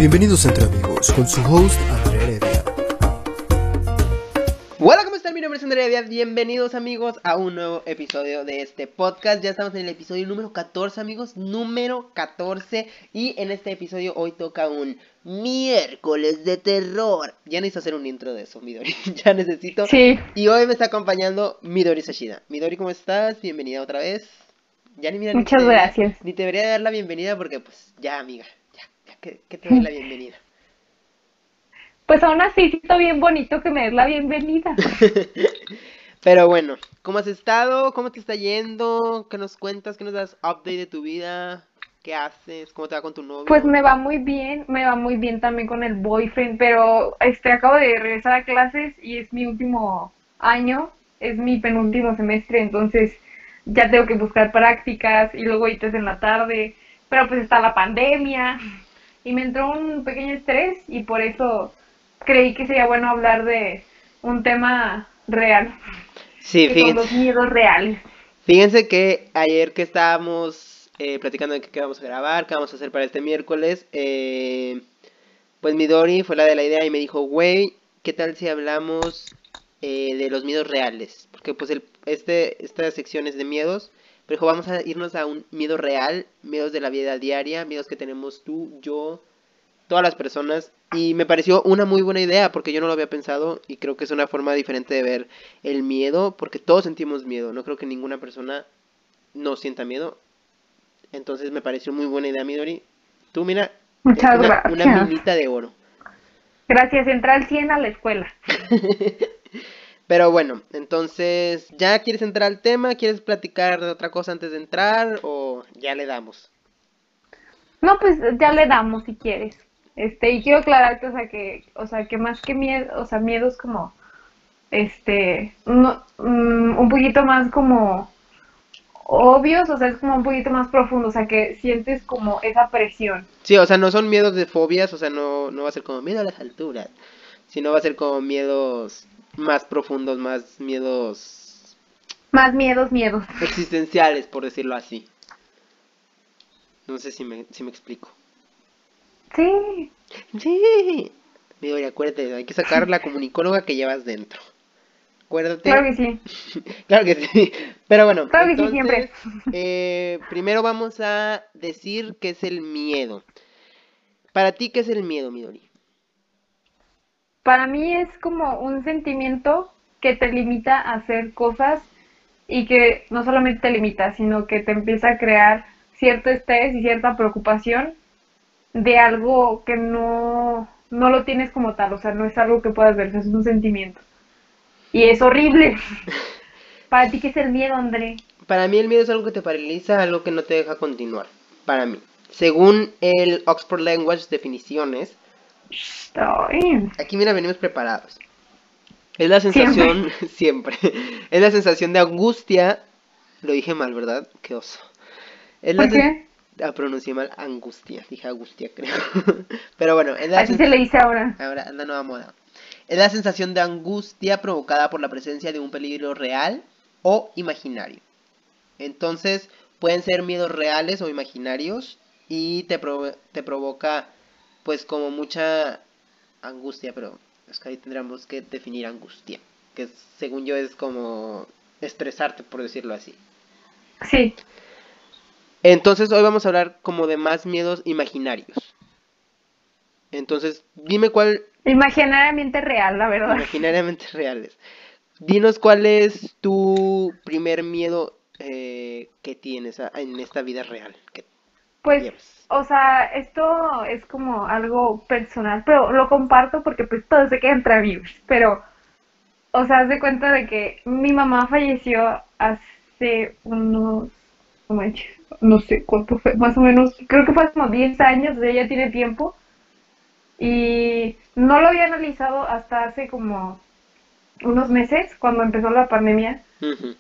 Bienvenidos entre amigos con su host Andrea Heredia. Hola, ¿cómo están? Mi nombre es Andrea Heredia. Bienvenidos amigos a un nuevo episodio de este podcast. Ya estamos en el episodio número 14, amigos, número 14. Y en este episodio hoy toca un miércoles de terror. Ya necesito hacer un intro de eso, Midori. Ya necesito. Sí. Y hoy me está acompañando Midori Sashida. Midori, ¿cómo estás? Bienvenida otra vez. Ya ni mira, Muchas gracias. Ni te debería dar la bienvenida porque pues ya, amiga. Ya que te doy la bienvenida. Pues aún así siento bien bonito que me des la bienvenida. Pero bueno, ¿cómo has estado? ¿Cómo te está yendo? ¿Qué nos cuentas? ¿Qué nos das update de tu vida? ¿Qué haces? ¿Cómo te va con tu novio? Pues me va muy bien también con el boyfriend, pero acabo de regresar a clases y es mi último año, es mi penúltimo semestre, entonces ya tengo que buscar prácticas y luego ahorita es en la tarde, pero pues está la pandemia y me entró un pequeño estrés y por eso creí que sería bueno hablar de un tema real, Sí, que son los miedos reales. fíjense que ayer que estábamos platicando de qué vamos a grabar, qué vamos a hacer para este miércoles, pues Midori fue la de la idea y me dijo, güey, ¿qué tal si hablamos de los miedos reales? Porque pues esta sección es de miedos, pero dijo, vamos a irnos a un miedo real, miedos de la vida diaria, miedos que tenemos tú, yo, todas las personas. Y me pareció una muy buena idea porque yo no lo había pensado y creo que es una forma diferente de ver el miedo porque todos sentimos miedo. No creo que ninguna persona no sienta miedo. Entonces me pareció muy buena idea, Midori. Tú mira, es Muchas una gracias. minita de oro. Gracias, entré al 100 a la escuela. Pero bueno, entonces, ¿ya quieres entrar al tema? ¿Quieres platicar de otra cosa antes de entrar o ya le damos? No, pues ya le damos si quieres. Y quiero aclararte, que más que miedo, miedos como, un poquito más como obvios, es como un poquito más profundo, que sientes como esa presión. Sí, o sea, no son miedos de fobias, o sea, no va a ser como miedo a las alturas, sino va a ser como miedos más profundos, más miedos Más miedos. existenciales, por decirlo así. No sé si me explico. Sí, Sí. Midori, acuérdate, hay que sacar la comunicóloga que llevas dentro. claro Acuérdate. que sí. Claro que sí. Pero bueno, Claro que sí, entonces, siempre. primero vamos a decir qué es el miedo. Para ti, ¿qué es el miedo, Midori? Para mí es como un sentimiento que te limita a hacer cosas y que no solamente te limita, sino que te empieza a crear cierto estrés y cierta preocupación de algo que no lo tienes como tal, no es algo que puedas ver, es un sentimiento. Y es horrible. ¿Para ti qué es el miedo, André? Para mí el miedo es algo que te paraliza, algo que no te deja continuar. Para mí. Según el Oxford Language definiciones, Ay, aquí mira, venimos preparados. Es la siempre. sensación, siempre, es la sensación de angustia, lo dije mal, ¿verdad? Qué oso. Es la ¿Por qué? pronuncié mal, angustia, dije angustia, creo. Pero bueno, es la Así se le dice ahora. ahora es la nueva moda. Es la sensación de angustia provocada por la presencia de un peligro real o imaginario. Entonces, pueden ser miedos reales o imaginarios y te provoca pues como mucha angustia, pero es que ahí tendríamos que definir angustia, que según yo es como estresarte, por decirlo así. Sí, Entonces, hoy vamos a hablar como de más miedos imaginarios. Entonces, dime cuál, imaginariamente real, la verdad. imaginariamente reales. Dinos cuál es tu primer miedo que tienes en esta vida real que Pues, llevas. esto es como algo personal, pero lo comparto porque pues todo se queda entre amigos. Pero, haz de cuenta de que mi mamá falleció hace unos, no manches, no sé cuánto fue, más o menos, creo que fue como 10 años, ya tiene tiempo. Y no lo había analizado hasta hace como unos meses, cuando empezó la pandemia, Ujú.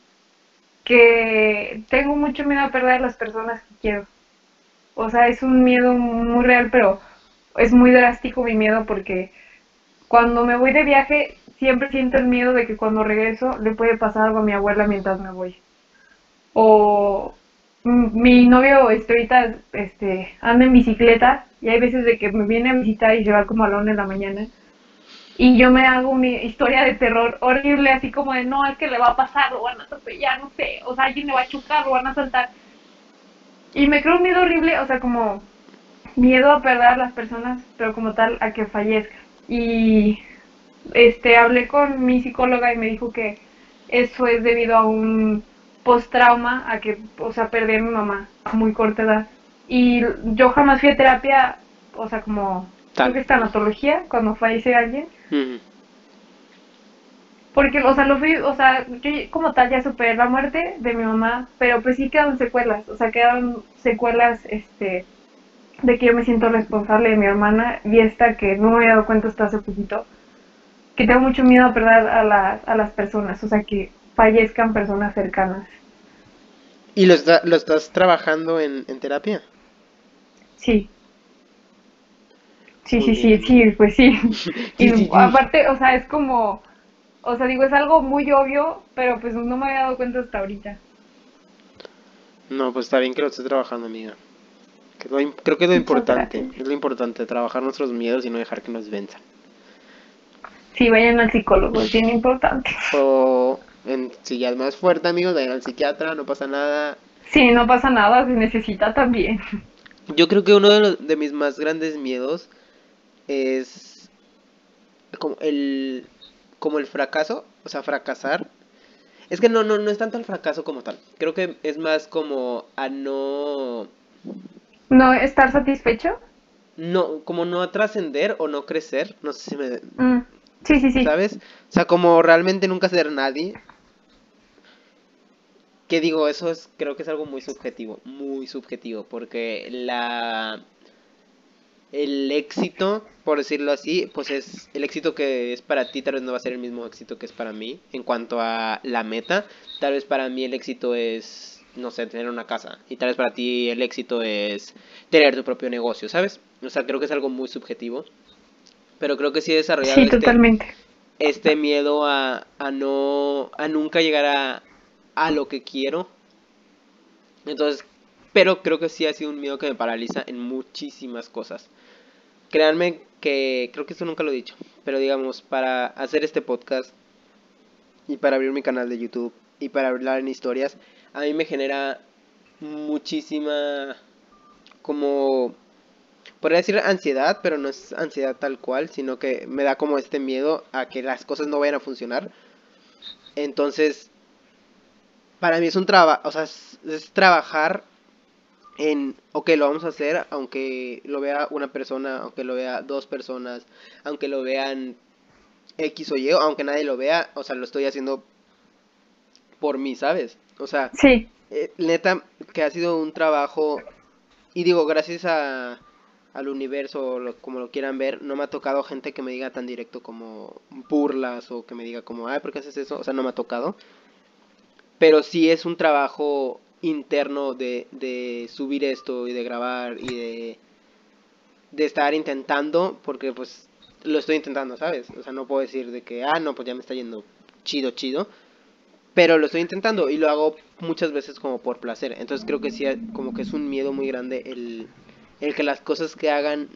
que tengo mucho miedo a perder a las personas que quiero. Es un miedo muy real, pero es muy drástico mi miedo porque cuando me voy de viaje siempre siento el miedo de que cuando regreso le puede pasar algo a mi abuela mientras me voy. O mi novio ahorita anda en bicicleta y hay veces de que me viene a visitar y se va como a la 1 de la mañana y yo me hago mi historia de terror horrible, así como de no, es que le va a pasar, lo van a atropellar, no sé, o sea, alguien le va a chocar, lo van a saltar. Y me creo un miedo horrible, o sea, como miedo a perder a las personas, pero como tal a que fallezca. Y hablé con mi psicóloga y me dijo que eso es debido a un post-trauma, a que, o sea, perdí a mi mamá a muy corta edad. Y yo jamás fui a terapia, o sea, como, creo Tal. que es tanatología, cuando fallece alguien. Ujú. Porque, o sea, lo fui, o sea, yo como tal ya superé la muerte de mi mamá, pero pues sí quedan secuelas, o sea, quedan secuelas, de que yo me siento responsable de mi hermana y esta que no me había dado cuenta hasta hace poquito, que tengo mucho miedo a perder a las personas, o sea, que fallezcan personas cercanas. ¿Y lo estás trabajando en terapia? Sí, sí, Muy sí, bien, sí, amiga. sí, pues sí. Y Sí, sí, sí. aparte, o sea, es como, o sea, digo, es algo muy obvio, pero pues no me había dado cuenta hasta ahorita. No, pues está bien que lo estés trabajando, amiga. Creo que es lo Muchas importante. gracias. Es lo importante, trabajar nuestros miedos y no dejar que nos venzan. Sí, vayan al psicólogo, es bien importante. Si ya es más fuerte, amigos, vayan al psiquiatra, no pasa nada. Sí, no pasa nada, se necesita también. Yo creo que uno de mis más grandes miedos es como el fracaso, o sea, fracasar. Es que no es tanto el fracaso como tal. Creo que es más como a ¿No estar satisfecho? como no trascender o no crecer. No sé si me, Mm, sí, sí, sí. ¿sabes? O sea, como realmente nunca ser nadie. Que digo, creo que es algo muy subjetivo, porque el éxito, por decirlo así, pues es el éxito que es para ti, tal vez no va a ser el mismo éxito que es para mí en cuanto a la meta. Tal vez para mí el éxito es, no sé, tener una casa, y tal vez para ti el éxito es tener tu propio negocio, ¿sabes? O sea, creo que es algo muy subjetivo, pero creo que sí he desarrollado Sí, totalmente. este miedo a nunca llegar a lo que quiero. Entonces, pero creo que sí ha sido un miedo que me paraliza en muchísimas cosas. Créanme que creo que esto nunca lo he dicho, pero digamos, para hacer este podcast y para abrir mi canal de YouTube y para hablar en historias, a mí me genera muchísima, como, podría decir ansiedad, pero no es ansiedad tal cual, sino que me da como este miedo a que las cosas no vayan a funcionar. Entonces, para mí es un trabajo, o sea, es trabajar ok, lo vamos a hacer, aunque lo vea una persona, aunque lo vea dos personas, aunque lo vean X o Y, o aunque nadie lo vea, o sea, lo estoy haciendo por mí, ¿sabes? O sea, Sí, neta, que ha sido un trabajo, y digo, gracias al universo, o como lo quieran ver, no me ha tocado gente que me diga tan directo como burlas, o que me diga como, ay, ¿por qué haces eso? O sea, no me ha tocado. Pero sí es un trabajo interno de subir esto y de grabar y de estar intentando, porque pues lo estoy intentando, ¿sabes? O sea, no puedo decir de que, no, pues ya me está yendo chido, chido, pero lo estoy intentando y lo hago muchas veces como por placer. Entonces creo que sí, como que es un miedo muy grande el que las cosas que hagan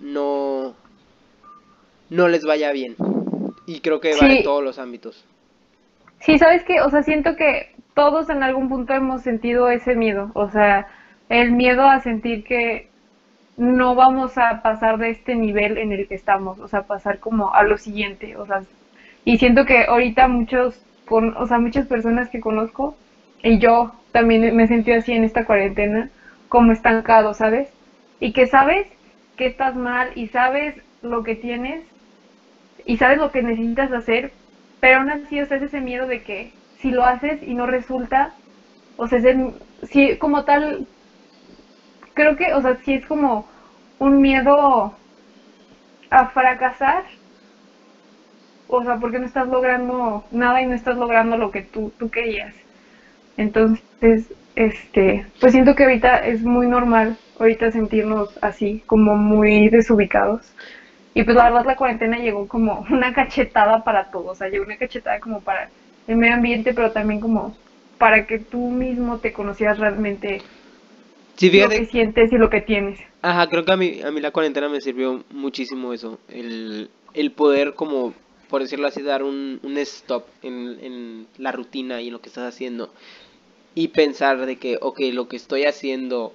no les vaya bien. Y creo que va en sí, todos los ámbitos. sí, ¿sabes qué? O sea, siento que todos en algún punto hemos sentido ese miedo, o sea, el miedo a sentir que no vamos a pasar de este nivel en el que estamos, o sea, pasar como a lo siguiente, o sea, y siento que ahorita o sea, muchas personas que conozco, y yo también me he sentido así en esta cuarentena, como estancado, ¿sabes? Y que sabes que estás mal y sabes lo que tienes y sabes lo que necesitas hacer, pero aún así, o sea, es ese miedo de que si lo haces y no resulta, o sea, sí, como tal, creo que, o sea, sí es como un miedo a fracasar, o sea, porque no estás logrando nada y no estás logrando lo que tú querías. Entonces, pues siento que ahorita es muy normal, ahorita sentirnos así, como muy desubicados. Y pues la verdad la cuarentena llegó como una cachetada para todos, o sea, llegó una cachetada como para el medio ambiente, pero también como para que tú mismo te conocieras realmente Sí, lo que fíjate, sientes y lo que tienes. ajá, creo que a mí la cuarentena me sirvió muchísimo eso, el poder como, por decirlo así, dar un stop en la rutina y en lo que estás haciendo y pensar de que, ok, lo que estoy haciendo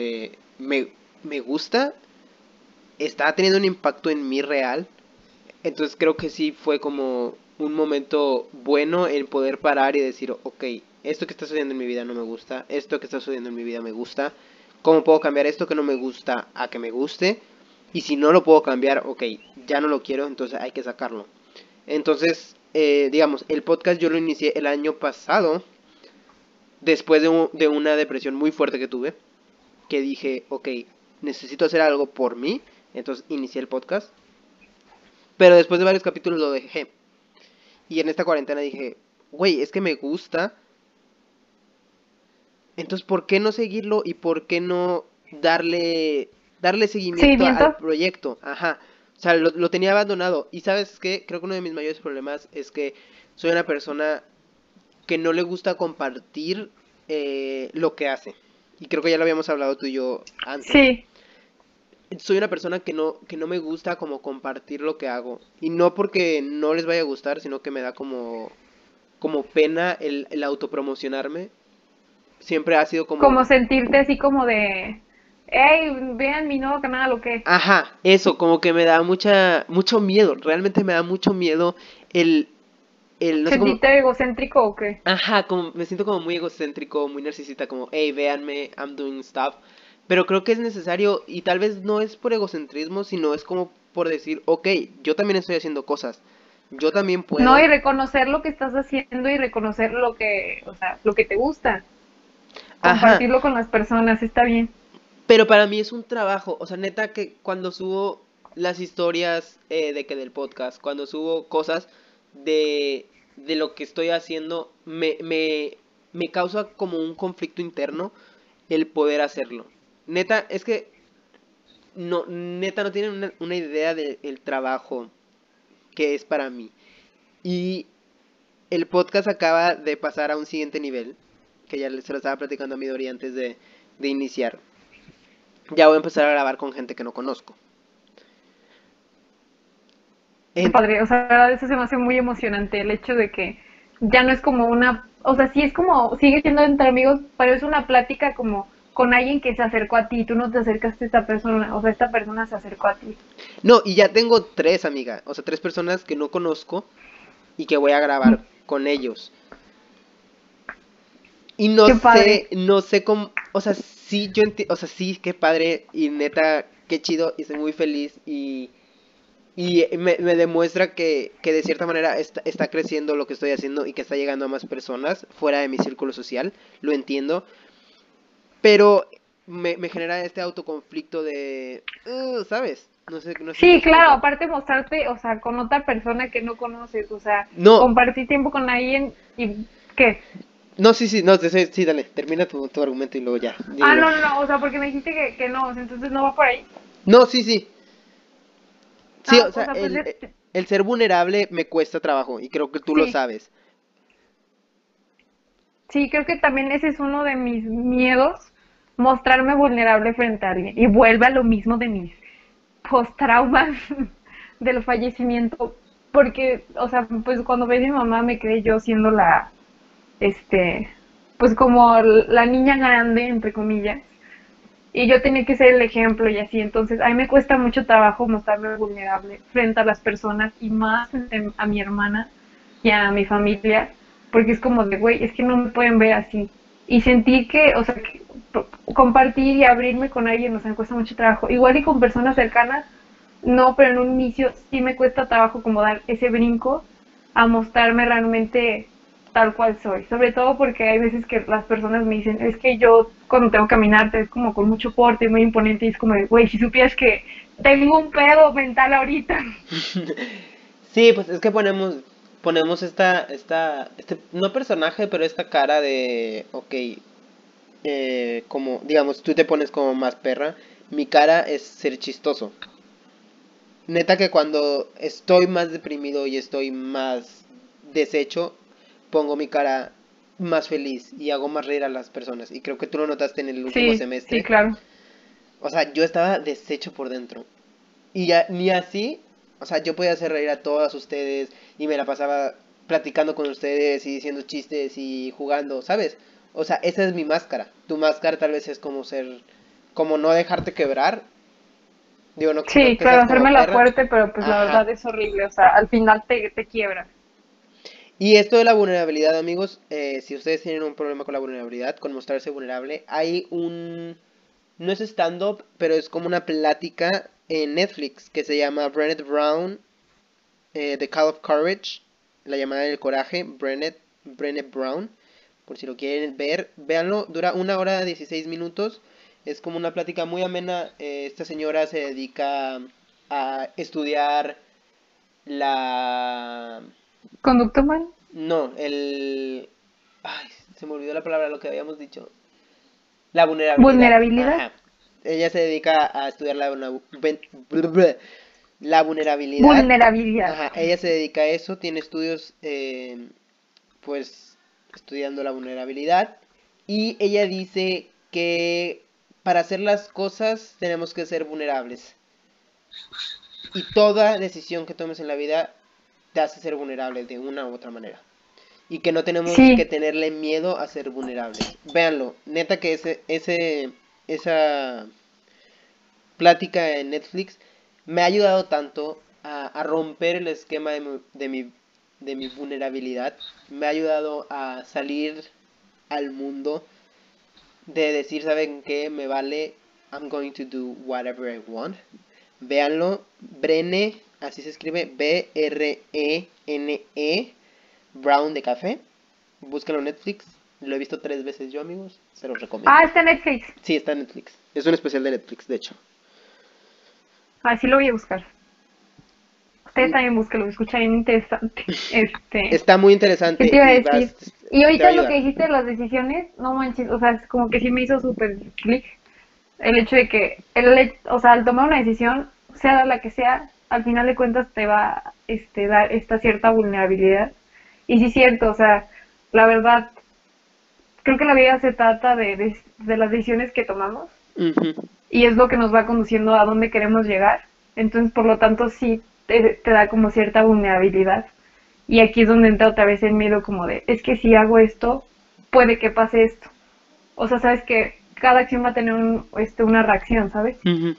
me gusta, está teniendo un impacto en mí real. Entonces creo que sí fue como un momento bueno en poder parar y decir, ok, esto que está sucediendo en mi vida no me gusta, esto que está sucediendo en mi vida me gusta, ¿cómo puedo cambiar esto que no me gusta a que me guste? Y si no lo puedo cambiar, ok, ya no lo quiero, entonces hay que sacarlo. Entonces, digamos, el podcast yo lo inicié el año pasado, después de una depresión muy fuerte que tuve, que dije, ok, necesito hacer algo por mí, entonces inicié el podcast, pero después de varios capítulos lo dejé. Y en esta cuarentena dije, güey, es que me gusta. Entonces, ¿por qué no seguirlo y por qué no darle seguimiento al ¿Seguimiento? proyecto? Ajá. O sea, lo tenía abandonado. Y sabes qué, creo que uno de mis mayores problemas es que soy una persona que no le gusta compartir lo que hace. Y creo que ya lo habíamos hablado tú y yo antes. Sí. Soy una persona que no me gusta como compartir lo que hago. Y no porque no les vaya a gustar, sino que me da como pena el autopromocionarme. Siempre ha sido como, Como sentirte así como de, hey, vean mi nuevo canal o qué. ajá, eso, como que me da mucho miedo, realmente me da mucho miedo el, no sé cómo, ¿Sentirte egocéntrico o qué? ajá, como, me siento como muy egocéntrico, muy narcisista, como, hey, véanme, I'm doing stuff, pero creo que es necesario y tal vez no es por egocentrismo, sino es como por decir, ok, yo también estoy haciendo cosas, yo también No, puedo, y reconocer lo que estás haciendo y reconocer lo que, o sea, lo que te gusta. ajá, Compartirlo con las personas, está bien. pero para mí es un trabajo, o sea, neta que cuando subo las historias de que del podcast, cuando subo cosas de lo que estoy haciendo, me causa como un conflicto interno el poder hacerlo. Neta, es que neta no tienen una idea del trabajo que es para mí. Y el podcast acaba de pasar a un siguiente nivel, que ya se lo estaba platicando a Midori antes de iniciar. Ya voy a empezar a grabar con gente que no conozco. Qué En- padre, o sea, eso se me hace muy emocionante, el hecho de que ya no es como una, o sea, sí es como, sigue siendo entre amigos, pero es una plática como con alguien que se acercó a ti, tú no te acercaste a esta persona, o sea, esta persona se acercó a ti. no, y ya tengo tres, amigas, o sea, tres personas que no conozco y que voy a grabar con ellos. Y no Qué sé, padre. no sé cómo, o sea, sí, o sea, sí, qué padre y neta, qué chido y estoy muy feliz y me demuestra que de cierta manera está creciendo lo que estoy haciendo y que está llegando a más personas fuera de mi círculo social, lo entiendo, pero me genera este autoconflicto de, ¿sabes? No sé si me Sí, claro, explico. aparte mostrarte, o sea, con otra persona que no conoces, o sea, No, compartir tiempo con alguien y ¿qué? no, sí, sí, no, sí, dale, termina tu argumento y luego ya, Ah, dímelo. no, no, no, o sea, porque me dijiste que no, o sea, entonces no va por ahí. No, sí, sí, sí, o Ah, o sea, sea, pues el ser vulnerable me cuesta trabajo y creo que tú lo sí, sabes. sí, creo que también ese es uno de mis miedos, mostrarme vulnerable frente a alguien. Y vuelve a lo mismo de mis post-traumas del fallecimiento, porque, o sea, pues cuando veía a mi mamá me quedé yo siendo la, este, pues como la niña grande, entre comillas, y yo tenía que ser el ejemplo y así, entonces a mí me cuesta mucho trabajo mostrarme vulnerable frente a las personas y más frente a mi hermana y a mi familia, porque es como de, güey, es que no me pueden ver así. Y sentir que, o sea, que compartir y abrirme con alguien, o sea, me cuesta mucho trabajo. Igual y con personas cercanas, no, pero en un inicio sí me cuesta trabajo como dar ese brinco a mostrarme realmente tal cual soy. Sobre todo porque hay veces que las personas me dicen, es que yo cuando tengo que caminar te ves como con mucho porte, muy imponente, y es como de, güey, si supieras que tengo un pedo mental ahorita. Sí, pues es que ponemos no personaje, pero esta cara de, ok, como, digamos, tú te pones como más perra, mi cara es ser chistoso. Neta que cuando estoy más deprimido y estoy más deshecho, pongo mi cara más feliz y hago más reír a las personas. Y creo que tú lo notaste en el último Sí, sí, semestre. claro. O sea, yo estaba deshecho por dentro. Y ya ni así, o sea, yo podía hacer reír a todas ustedes y me la pasaba platicando con ustedes y diciendo chistes y jugando, ¿sabes? O sea, esa es mi máscara. Tu máscara tal vez es como ser, como no dejarte quebrar. Digo, no, no Sí, que claro, seas como hacérmela perra. fuerte, pero pues la Ajá. verdad es horrible, o sea, al final te quiebras. Y esto de la vulnerabilidad, amigos, si ustedes tienen un problema con la vulnerabilidad, con mostrarse vulnerable, hay un... No es stand-up, pero es como una plática en Netflix que se llama Brené Brown, The Call of Courage, la llamada del coraje, Brené Brown. Por si lo quieren ver, véanlo, dura 1 hora 16 minutos. Es como una plática muy amena. Esta señora se dedica a estudiar la... ¿Conducto humano? No, el... Ay, se me olvidó la palabra, lo que habíamos dicho. La vulnerabilidad. ¿Vulnerabilidad? Ajá. Ella se dedica a estudiar la vulnerabilidad. Vulnerabilidad. Ajá. Ella se dedica a eso. Tiene estudios, pues, estudiando la vulnerabilidad. Y ella dice que para hacer las cosas tenemos que ser vulnerables. Y toda decisión que tomes en la vida te hace ser vulnerable de una u otra manera. Y que no tenemos que Sí, tenerle miedo a ser vulnerables. Véanlo, neta que esa plática en Netflix me ha ayudado tanto a romper el esquema de mi vulnerabilidad. Me ha ayudado a salir al mundo de decir, ¿saben qué? Me vale, I'm going to do whatever I want. Véanlo, Brene, así se escribe, Brene, Brown de café. Búsquenlo en Netflix. Lo he visto 3 veces yo, amigos. Se los recomiendo. está en Netflix. Sí, está en Netflix. Es un especial de Netflix, de hecho. Así lo voy a buscar. Ustedes Mm, también búsquenlo, escucha bien interesante. Está muy ¿Qué te interesante iba a y decir? Y te va a ahorita lo que ayudar. dijiste de las decisiones, no manches, o sea, es como que sí me hizo súper clic el hecho de que, o sea, al tomar una decisión, sea la que sea, al final de cuentas te va a dar esta cierta vulnerabilidad. Y sí es cierto, o sea, la verdad, creo que la vida se trata de las decisiones que tomamos Ujú. y es lo que nos va conduciendo a dónde queremos llegar. Entonces, por lo tanto, sí te da como cierta vulnerabilidad. Y aquí es donde entra otra vez el miedo como de, es que si hago esto, puede que pase esto. O sea, sabes que cada acción va a tener una reacción, ¿sabes? Ujú.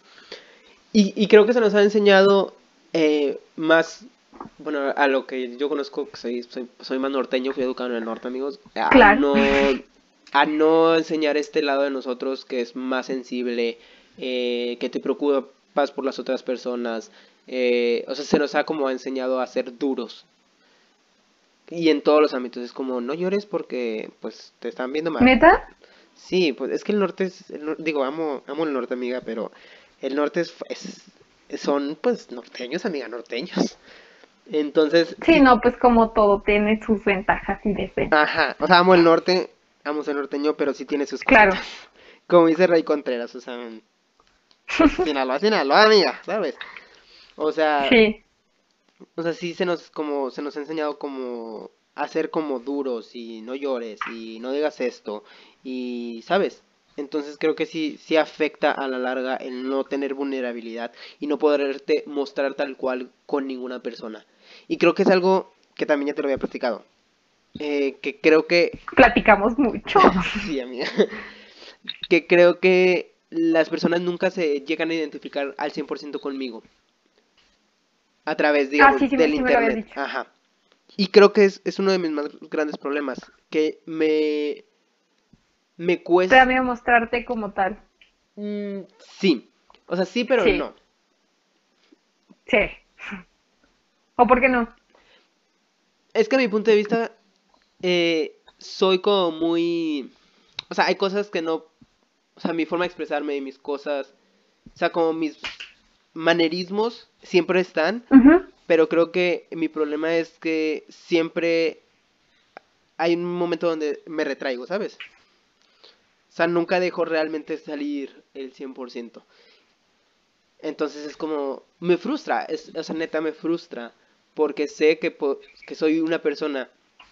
Y creo que se nos ha enseñado más, bueno, a lo que yo conozco, que soy más norteño, fui educado en el norte, amigos, Claro. a no enseñar este lado de nosotros que es más sensible, que te preocupas por las otras personas. O sea, se nos ha como enseñado a ser duros. Y en todos los ámbitos, es como, no llores porque, pues, te están viendo mal. ¿Neta? Sí, pues es que el norte es, digo, amo el norte, amiga, pero el norte son, pues, norteños, amiga, norteños. Entonces, Sí, sí, no, pues como todo tiene sus ventajas y desventajas. ajá, o sea, amo el norte, amo ser norteño, pero sí tiene sus cositas. Claro, Como dice Ray Contreras, o sea, pues, Sinaloa, amiga, ¿sabes? O sea, sí. sí se nos ha enseñado como a ser como duros y no llores y no digas esto y, ¿sabes? Entonces creo que sí afecta a la larga el no tener vulnerabilidad y no poderte mostrar tal cual con ninguna persona. Y creo que es algo que también ya te lo había platicado. Que creo que... Platicamos mucho. Sí, amiga. Que creo que las personas nunca se llegan a identificar al 100% conmigo. A través, Ah, digamos, sí, del sí me lo habías internet. dicho. Ajá. Y creo que es uno de mis más grandes problemas. Que me Te da cuesta... miedo mostrarte como tal. Sí. O sea, sí, pero Sí, no. sí. ¿O por qué no? Es que a mi punto de vista, soy como muy... O sea, hay cosas que no... O sea, mi forma de expresarme y mis cosas... O sea, como mis manerismos siempre están. Ujú. Pero creo que mi problema es que siempre hay un momento donde me retraigo, ¿sabes? O sea, nunca dejo realmente salir el 100%. Entonces es como, me frustra, o sea, neta me frustra, porque sé que soy una persona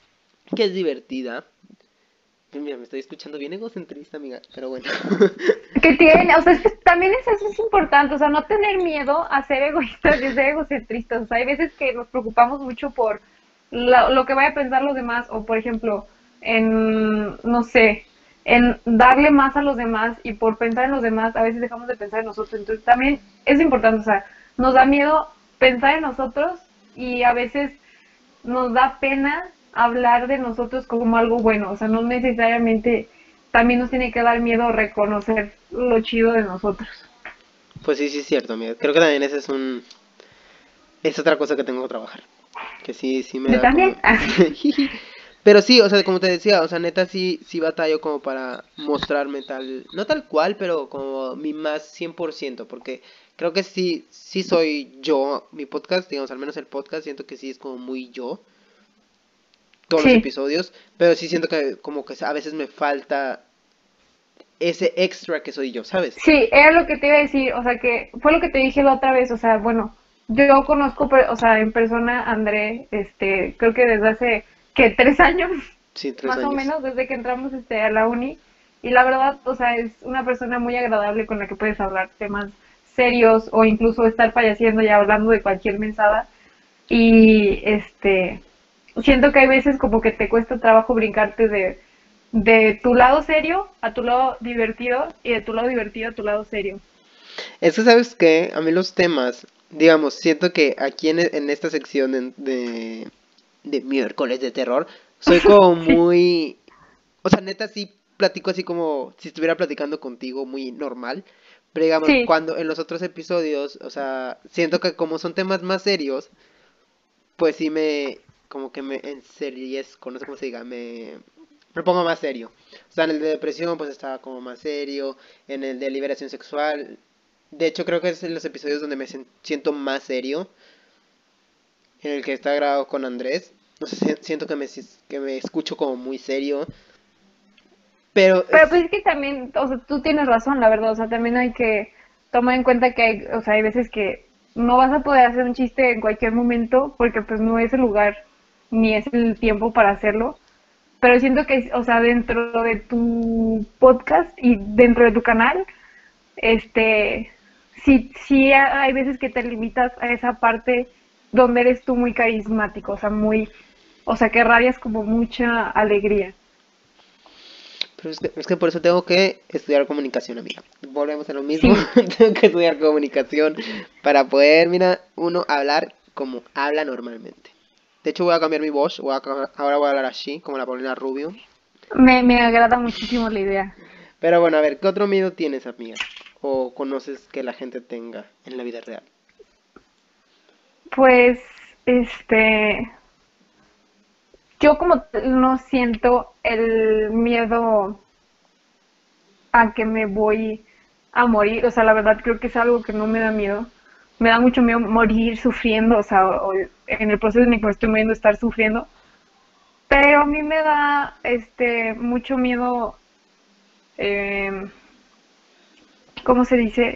que es divertida. Mira, me estoy escuchando bien egocentrista, amiga, pero bueno. Que tiene, o sea, es que también eso es importante, o sea, no tener miedo a ser egoístas y ser egocentristas. O sea, hay veces que nos preocupamos mucho por lo que vaya a pensar los demás, o por ejemplo, en, no sé, en darle más a los demás y por pensar en los demás, a veces dejamos de pensar en nosotros. Entonces, también es importante, o sea, nos da miedo pensar en nosotros y a veces nos da pena hablar de nosotros como algo bueno, o sea, no necesariamente también nos tiene que dar miedo reconocer lo chido de nosotros. Pues sí, sí es cierto, amiga. Creo que también ese es un... Es otra cosa que tengo que trabajar. Que sí, sí me Yo da como... también. Pero sí, o sea, como te decía, o sea, neta sí, sí batallo como para mostrarme tal... No tal cual, pero como mi más 100%. Porque creo que sí, sí soy yo. Mi podcast, digamos, al menos el podcast, siento que sí es como muy yo. Todos los Sí, episodios. Pero sí siento que como que a veces me falta ese extra que soy yo, ¿sabes? sí, era lo que te iba a decir, o sea, que fue lo que te dije la otra vez, o sea, bueno, yo conozco, o sea, en persona a André, creo que desde hace, que 3 años, Sí, tres más o años. menos, desde que entramos, a la uni, y la verdad, o sea, es una persona muy agradable con la que puedes hablar temas serios o incluso estar payaseando y hablando de cualquier mensada, y siento que hay veces como que te cuesta trabajo brincarte de tu lado serio a tu lado divertido y de tu lado divertido a tu lado serio. Es que, ¿sabes qué? A mí los temas, digamos, siento que aquí en esta sección de miércoles de terror, soy como Sí, muy... O sea, neta sí platico así como si estuviera platicando contigo muy normal. Pero digamos, sí. cuando en los otros episodios, o sea, siento que como son temas más serios, pues sí me... Como que me enseriezco, no sé cómo se diga, me pongo más serio. O sea, en el de depresión pues estaba como más serio, en el de liberación sexual. De hecho creo que es en los episodios donde me siento más serio, en el que está grabado con Andrés. No sé, siento que me escucho como muy serio, pero Pero pues es... es que también, o sea, tú tienes razón, la verdad, o sea, también hay que tomar en cuenta que hay, o sea, hay veces que no vas a poder hacer un chiste en cualquier momento porque pues no es el lugar ni es el tiempo para hacerlo, pero siento que, o sea, dentro de tu podcast y dentro de tu canal, este, sí, sí hay veces que te limitas a esa parte donde eres tú muy carismático, o sea, muy, o sea, que radias como mucha alegría. Pero es que por eso tengo que estudiar comunicación, amiga. Volvemos a lo mismo. Sí, Tengo que estudiar comunicación para poder, mira, uno hablar como habla normalmente. De hecho, voy a cambiar mi voz. Ahora voy a hablar así, como la Paulina Rubio. me agrada muchísimo la idea. Pero bueno, a ver, ¿qué otro miedo tienes, amiga? ¿O conoces que la gente tenga en la vida real? Pues, yo como no siento el miedo a que me voy a morir, o sea, la verdad creo que es algo que no me da miedo. Me da mucho miedo morir sufriendo, o sea, o en el proceso en el que me estoy muriendo estar sufriendo. Pero a mí me da, mucho miedo, eh, ¿cómo se dice?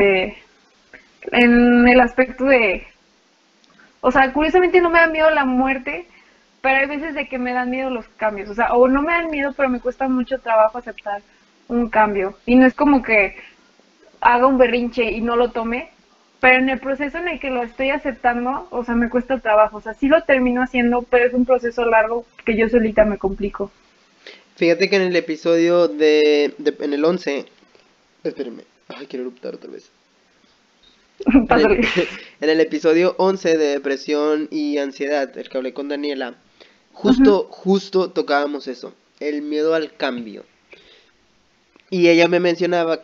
En el aspecto de, o sea, curiosamente no me da miedo la muerte, pero hay veces de que me dan miedo los cambios, o sea, o no me dan miedo, pero me cuesta mucho trabajo aceptar un cambio. Y no es como que haga un berrinche y no lo tome, pero en el proceso en el que lo estoy aceptando, o sea, me cuesta trabajo, o sea, sí lo termino haciendo, pero es un proceso largo que yo solita me complico. Fíjate que en el episodio en el 11... Espérenme. Ay, quiero eruptar otra vez. En el, Pásale. en el episodio 11 de depresión y ansiedad, el que hablé con Daniela, Ujú. justo tocábamos eso, el miedo al cambio. Y ella me mencionaba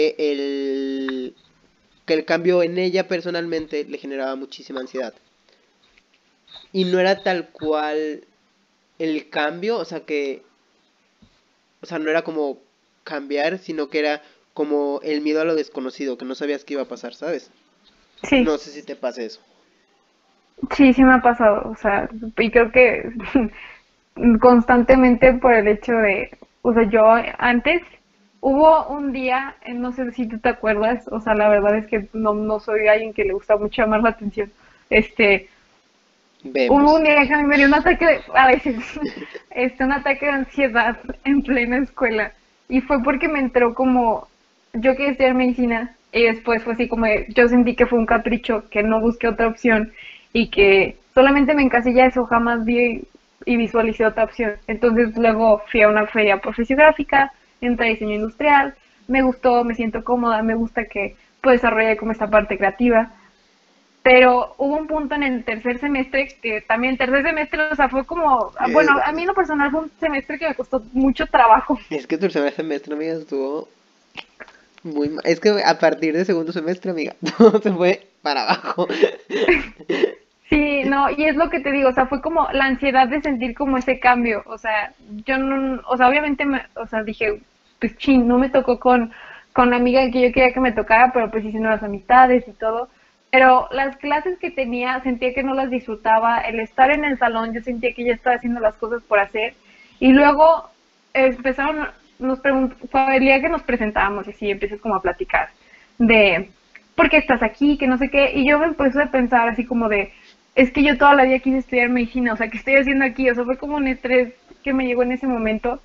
que el cambio en ella personalmente le generaba muchísima ansiedad. Y no era tal cual el cambio, o sea, no era como cambiar, sino que era como el miedo a lo desconocido, que no sabías qué iba a pasar, ¿sabes? Sí, No sé si te pasa eso. sí, sí me ha pasado, o sea, y creo que constantemente por el hecho de, o sea, yo antes hubo un día, no sé si tú te acuerdas, o sea, la verdad es que no soy alguien que le gusta mucho llamar la atención, este, Hubo un Vemos. día que a mí me dio un ataque a veces, un ataque de ansiedad en plena escuela. Y fue porque me entró como, yo quería estudiar medicina y después fue así como, yo sentí que fue un capricho, que no busqué otra opción y que solamente me encasillé a eso, jamás vi y visualicé otra opción. Entonces luego fui a una feria profesiográfica, entré a diseño industrial, me gustó, me siento cómoda, me gusta que puedo desarrollar como esta parte creativa. Pero hubo un punto en el tercer semestre que también tercer semestre, o sea, fue como, bueno, a mí en lo personal fue un semestre que me costó mucho trabajo. Es que tu primer semestre, amiga, estuvo muy mal. Es que a partir del segundo semestre, amiga, todo se fue para abajo. Sí, no, y es lo que te digo, o sea, fue como la ansiedad de sentir como ese cambio, o sea, yo no, o sea, obviamente, o sea, dije, pues chin, no me tocó con la amiga que yo quería que me tocara, pero pues hice nuevas amistades y todo, pero las clases que tenía sentía que no las disfrutaba, el estar en el salón yo sentía que ya estaba haciendo las cosas por hacer, y luego empezaron, fue el día que nos presentábamos y así empiezas como a platicar de por qué estás aquí, que no sé qué, y yo me empecé a pensar así como de, es que yo toda la vida quise estudiar medicina, o sea, ¿qué estoy haciendo aquí? O sea, fue como un estrés que me llegó en ese momento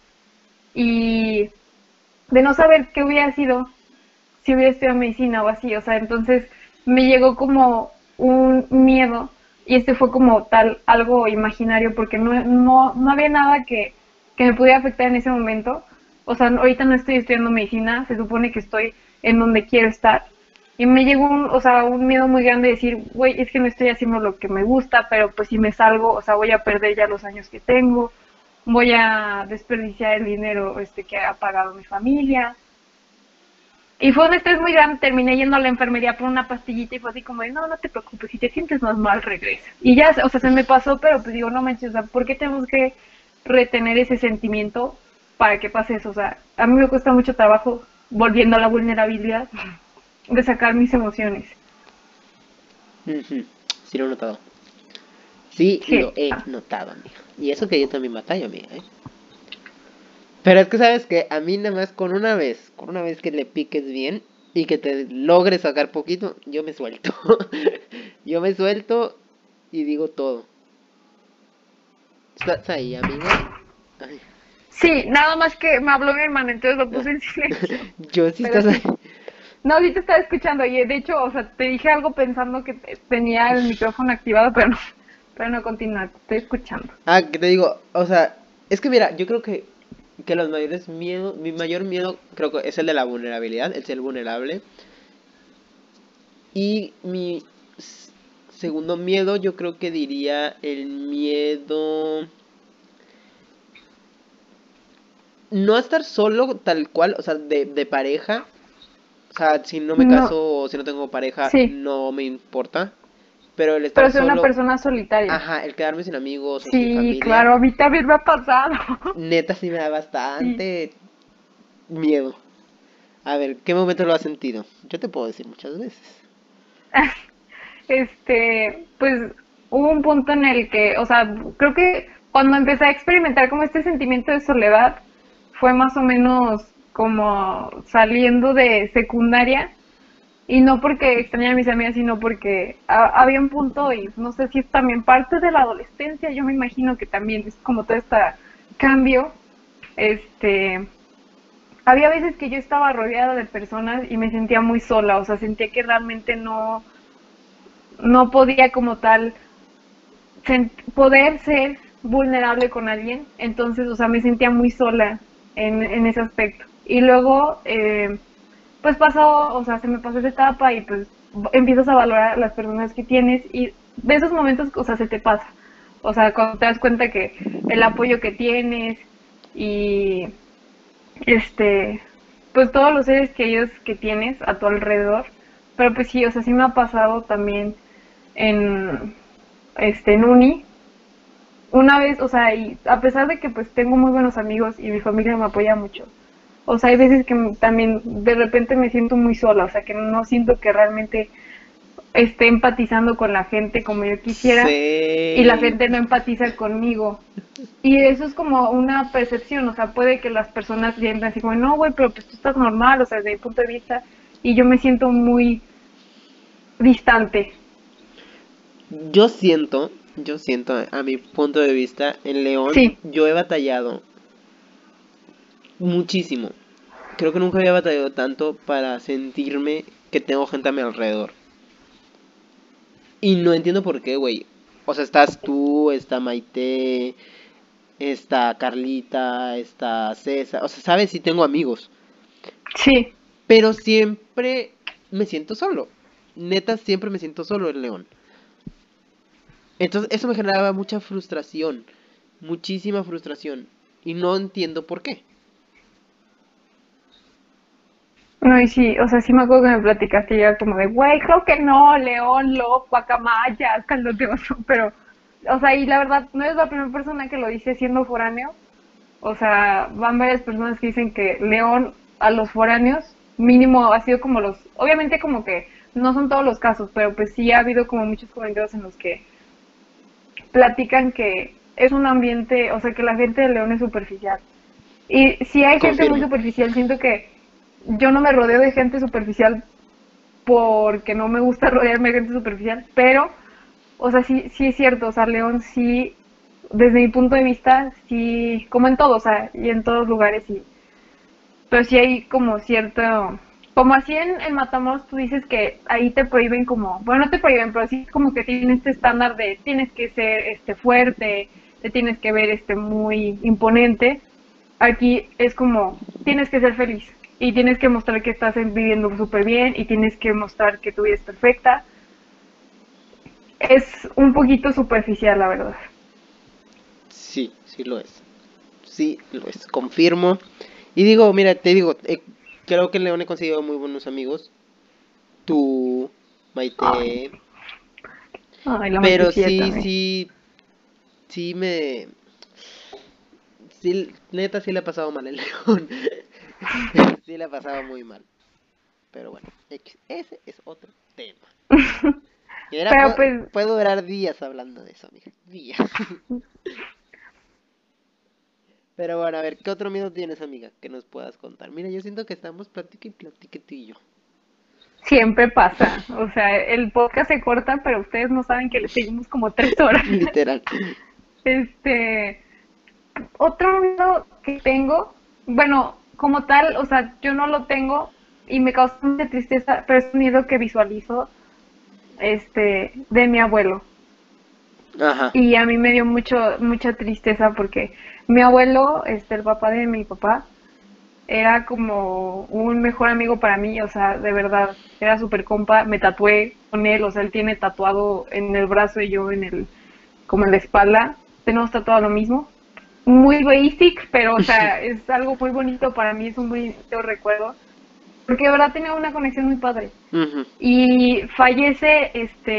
y de no saber qué hubiera sido si hubiera estudiado medicina o así, o sea, entonces me llegó como un miedo y este fue como tal algo imaginario porque no había nada que me pudiera afectar en ese momento. O sea, ahorita no estoy estudiando medicina, se supone que estoy en donde quiero estar. Y me llegó o sea, un miedo muy grande de decir, güey, es que no estoy haciendo lo que me gusta, pero pues si me salgo, o sea, voy a perder ya los años que tengo, voy a desperdiciar el dinero que ha pagado mi familia. Y fue un estrés muy grande, terminé yendo a la enfermería por una pastillita y fue así como de, no, no te preocupes, si te sientes más mal, regresa. Y ya, o sea, se me pasó, pero pues digo, no manches, o sea, ¿por qué tenemos que retener ese sentimiento para que pase eso? O sea, a mí me cuesta mucho trabajo, volviendo a la vulnerabilidad, de sacar mis emociones. Ujú, sí lo he notado. Sí lo Sí. he notado, amiga. Y eso que yo también batallo, amiga, ¿eh? Pero es que sabes que a mí nada más con una vez que le piques bien y que te logres sacar poquito, yo me suelto. Yo me suelto y digo todo. ¿Estás ahí, amiga? Ay, Sí, nada más que me habló mi hermana, entonces lo puse en silencio. yo sí Pero estás ahí. sí. No, sí te estaba escuchando. Y de hecho, o sea, te dije algo pensando que tenía el micrófono activado, pero no continúa, te estoy escuchando. Ah, que te digo, o sea, es que mira, yo creo que los mayores miedos, mi mayor miedo creo que es el de la vulnerabilidad, el ser vulnerable. Y mi segundo miedo, yo creo que diría el miedo no a estar solo tal cual, o sea, de pareja. O sea, si no me No, caso o si no tengo pareja, sí, no me importa. Pero el estar pero soy una solo, persona solitaria. ajá, el quedarme sin amigos o sin Sí, familia, claro, a mí también me ha pasado. neta sí me da Sí. bastante miedo. A ver, ¿qué momento lo has sentido? Yo te puedo decir muchas veces. Pues hubo un punto en el que, o sea, creo que cuando empecé a experimentar como este sentimiento de soledad, fue más o menos como saliendo de secundaria. Y no porque extrañara a mis amigas, sino porque había un punto, y no sé si es también parte de la adolescencia, yo me imagino que también es como todo este cambio. Este, Había veces que yo estaba rodeada de personas y me sentía muy sola, o sea, sentía que realmente no podía como tal poder ser vulnerable con alguien, entonces, o sea, me sentía muy sola en ese aspecto. Y luego, pues pasó, o sea, se me pasó esa etapa y pues empiezas a valorar las personas que tienes y de esos momentos, o sea, se te pasa. O sea, cuando te das cuenta que el apoyo que tienes y pues todos los seres queridos que tienes a tu alrededor. Pero pues sí, o sea, sí me ha pasado también en en uni. Una vez, o sea, y a pesar de que pues tengo muy buenos amigos y mi familia me apoya mucho, o sea, hay veces que también de repente me siento muy sola, o sea, que no siento que realmente esté empatizando con la gente como yo quisiera y la Same. gente no empatiza conmigo. Y eso es como una percepción, o sea, puede que las personas sientan así como, no, güey, pero pues tú estás normal, o sea, desde mi punto de vista, y yo me siento muy distante. Yo siento yo siento, a mi punto de vista, en León, Sí, yo he batallado muchísimo. Creo que nunca había batallado tanto para sentirme que tengo gente a mi alrededor. Y no entiendo por qué, güey. O sea, estás tú, está Maite, está Carlita, está César. O sea, sabes, sí tengo amigos. sí. Pero siempre me siento solo. Neta, siempre me siento solo en León. Entonces, eso me generaba mucha frustración. Muchísima frustración. Y no entiendo por qué. No, y sí, o sea, sí me acuerdo que me platicaste y era como de, güey, creo que no, León, loco, guacamayas, caldos de oso, pero, o sea, y la verdad, no es la primera persona que lo dice siendo foráneo, o sea, van varias personas que dicen que León a los foráneos, mínimo ha sido como los, obviamente como que no son todos los casos, pero pues sí ha habido como muchos comentarios en los que platican que es un ambiente, o sea, que la gente de León es superficial. Y si hay gente muy Confirmo. superficial, siento que yo no me rodeo de gente superficial porque no me gusta rodearme de gente superficial, pero, o sea, sí, sí es cierto, o sea, León sí, desde mi punto de vista, sí, como en todo, o sea, y en todos lugares, sí, pero sí hay como cierto, como así en Matamoros tú dices que ahí te prohíben como, bueno, no te prohíben, pero sí como que tienen este estándar de tienes que ser fuerte, te tienes que ver muy imponente. Aquí es como tienes que ser feliz y tienes que mostrar que estás viviendo súper bien y tienes que mostrar que tu vida es perfecta. Es un poquito superficial, la verdad. Sí, sí lo es. Sí lo es. Confirmo. Y digo, mira, te digo, creo que en León he conseguido muy buenos amigos. Tú, Ay, Maite. ay, la Pero Maitecilla sí, también. sí, sí me... Sí, neta, sí le ha pasado mal en León. Sí le ha pasado muy mal. Pero bueno, ese es otro tema. Y ahora Pero puedo, pues, puedo durar días hablando de eso, amiga. Días. Pero bueno, a ver, ¿qué otro miedo tienes, amiga, que nos puedas contar? Mira, yo siento que estamos platique y platique tú y yo. siempre pasa. O sea, el podcast se corta, pero ustedes no saben que le seguimos como 3 horas. Literal. Este, otro miedo que tengo, bueno, como tal, o sea, yo no lo tengo y me causa mucha tristeza, pero es un miedo que visualizo, de mi abuelo. Ajá. Y a mí me dio mucha tristeza porque mi abuelo, el papá de mi papá, era como un mejor amigo para mí, o sea, de verdad, era súper compa, me tatué con él, o sea, él tiene tatuado en el brazo y yo como en la espalda, tenemos tatuado lo mismo. Muy basic, pero, o sea, es algo muy bonito para mí, es un muy bonito recuerdo, porque de verdad tenía una conexión muy padre. Ujú. Y fallece,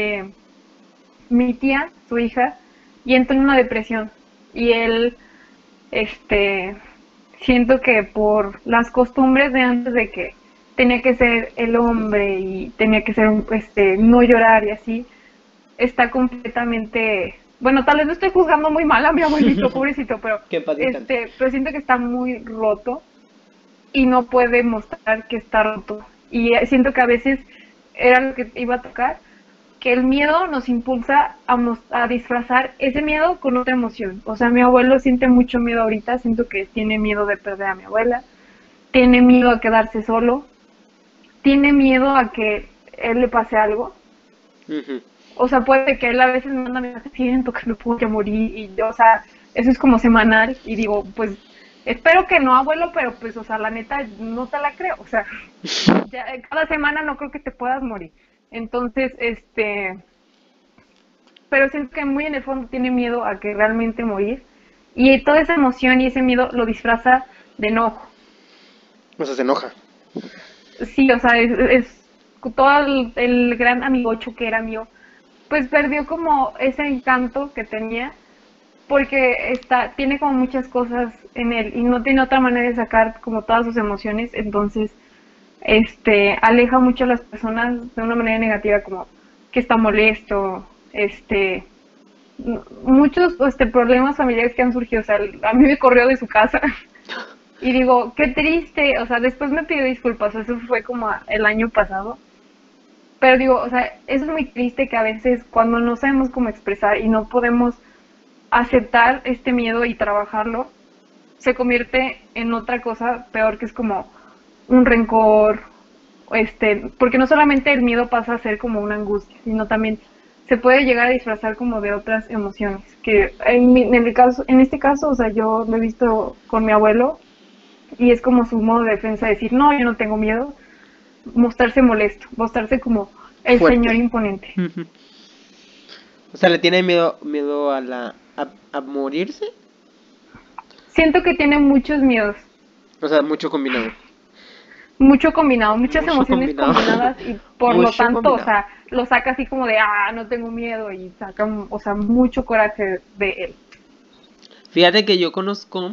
mi tía, su hija, y entró en una depresión. Y él, este, siento que por las costumbres de antes de que tenía que ser el hombre y tenía que ser, no llorar y así, está completamente, bueno, tal vez no estoy juzgando muy mal a mi abuelito, pobrecito, pero, Que en paz descanse. pero siento que está muy roto y no puede mostrar que está roto. Y siento que a veces era lo que iba a tocar, que el miedo nos impulsa a disfrazar ese miedo con otra emoción. O sea, mi abuelo siente mucho miedo ahorita, siento que tiene miedo de perder a mi abuela, tiene miedo a quedarse solo, tiene miedo a que él le pase algo. Ujú. O sea, puede que él a veces me manda mensajes, siento que me puedo morir y yo, o sea, eso es como semanal y digo, pues espero que no, abuelo, pero pues, o sea, la neta no te la creo, o sea, ya cada semana no creo que te puedas morir. Entonces, pero siento que muy en el fondo tiene miedo a que realmente morir y toda esa emoción y ese miedo lo disfraza de enojo. O sea, se enoja. Sí, o sea, es todo el gran amigocho que era mío, pues perdió como ese encanto que tenía porque tiene como muchas cosas en él y no tiene otra manera de sacar como todas sus emociones, entonces aleja mucho a las personas de una manera negativa, como que está molesto, muchos problemas familiares que han surgido, o sea, a mí me corrió de su casa y digo, qué triste, o sea, después me pidió disculpas, eso fue como el año pasado Pero digo, o sea, eso es muy triste que a veces cuando no sabemos cómo expresar y no podemos aceptar este miedo y trabajarlo, se convierte en otra cosa peor que es como un rencor, porque no solamente el miedo pasa a ser como una angustia, sino también se puede llegar a disfrazar como de otras emociones, que en este caso, o sea, yo lo he visto con mi abuelo y es como su modo de defensa decir, no, yo no tengo miedo, mostrarse molesto, mostrarse como el señor Fuerte. imponente. O sea, le tiene miedo a morirse. Siento que tiene muchos miedos, O sea, mucho combinado. mucho combinado, muchas Mucho emociones combinado. combinadas y por lo Mucho tanto, o combinado. sea, lo saca así como de, no tengo miedo y saca, o sea, mucho coraje de él. Fíjate que yo conozco,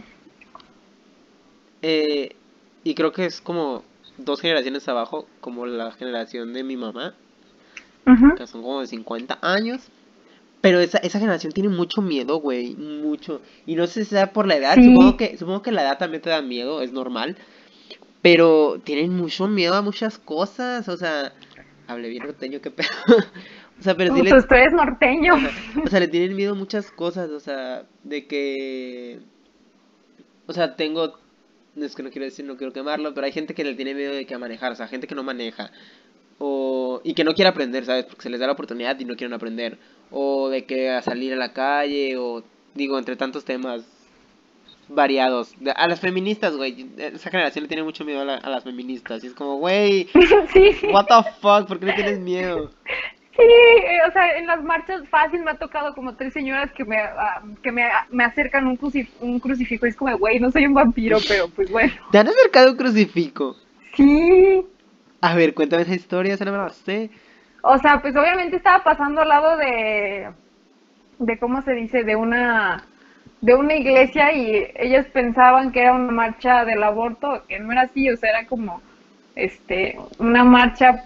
eh, y creo que es como 2 generaciones abajo, como la generación de mi mamá, Ujú. que son como de 50 años. Pero esa generación tiene mucho miedo, güey, mucho. Y no sé si sea por la edad, Sí, supongo que la edad también te da miedo, es normal. Pero tienen mucho miedo a muchas cosas, o sea, hablé bien norteño, qué pedo. O sea, pero sí pues tú eres norteño. ajá, o sea, le tienen miedo a muchas cosas, o sea, de que, o sea, es que no quiero decir, no quiero quemarlo, pero hay gente que le tiene miedo de que a manejar, o sea, gente que no maneja, y que no quiere aprender, ¿sabes? Porque se les da la oportunidad y no quieren aprender, o de que a salir a la calle, o digo, entre tantos temas variados. A las feministas, güey, esa generación le tiene mucho miedo a las feministas, y es como, güey, Sí, what the fuck, ¿por qué le tienes miedo? sí, o sea, en las marchas fácil me ha tocado como tres señoras me acercan un crucifijo y es como, güey, no soy un vampiro, pero pues bueno. ¿Te han acercado un crucifijo? Sí, A ver, cuéntame esa historia, esa no me la sé. o sea, pues obviamente estaba pasando al lado de ¿cómo se dice? De una iglesia y ellas pensaban que era una marcha del aborto, que no era así, o sea, era como, una marcha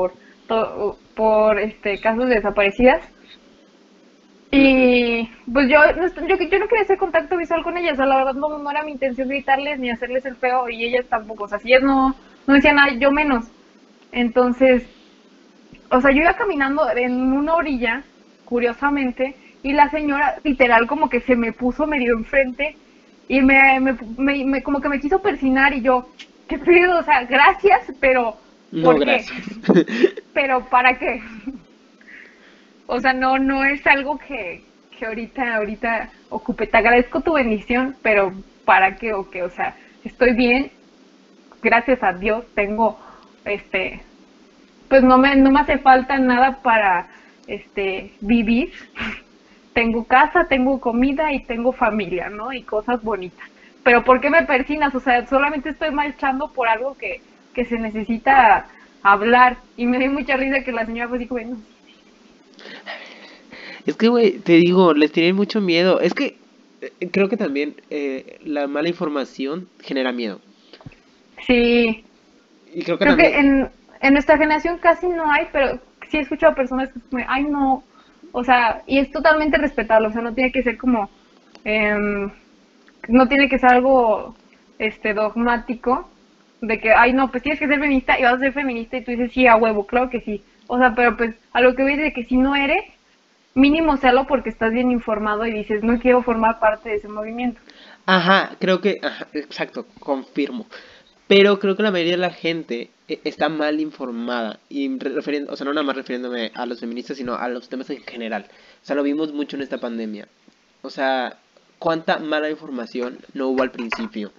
por casos de desaparecidas. Ujú. Y pues yo no quería hacer contacto visual con ellas, o sea, la verdad no era mi intención gritarles ni hacerles el feo y ellas tampoco, o sea, si ellas no decían nada, yo menos. Entonces, o sea, yo iba caminando en una orilla, curiosamente, y la señora literal como que se me puso medio enfrente y como que me quiso persinar y yo, ¿qué pedo? O sea, gracias, pero No, ¿por qué? gracias. ¿Pero para qué? O sea, no es algo que ahorita ocupe. Te agradezco tu bendición, pero ¿para qué o qué? O sea, estoy bien, gracias a Dios, tengo, pues no me hace falta nada para, vivir. Tengo casa, tengo comida y tengo familia, ¿no? Y cosas bonitas. Pero ¿por qué me persinas? O sea, solamente estoy marchando por algo que se necesita hablar. Y me dio mucha risa que la señora fue así como, no, Es que, güey, te digo, les tienen mucho miedo. Es que creo que también la mala información genera miedo. sí, Y creo que creo que también, en nuestra generación casi no hay, pero sí he escuchado a personas que es como, ay no, o sea, y es totalmente respetable, o sea, no tiene que ser como, em, no tiene que ser algo, dogmático, de que, ay no, pues tienes que ser feminista y vas a ser feminista y tú dices, sí, a huevo, claro que sí, o sea, pero pues a lo que voy de que si no eres, mínimo séalo porque estás bien informado y dices, no quiero formar parte de ese movimiento. ajá, creo que, ajá, exacto, confirmo. Pero creo que la mayoría de la gente está mal informada. Y o sea, no nada más refiriéndome a los feministas, sino a los temas en general. O sea, lo vimos mucho en esta pandemia. O sea, cuánta mala información no hubo al principio.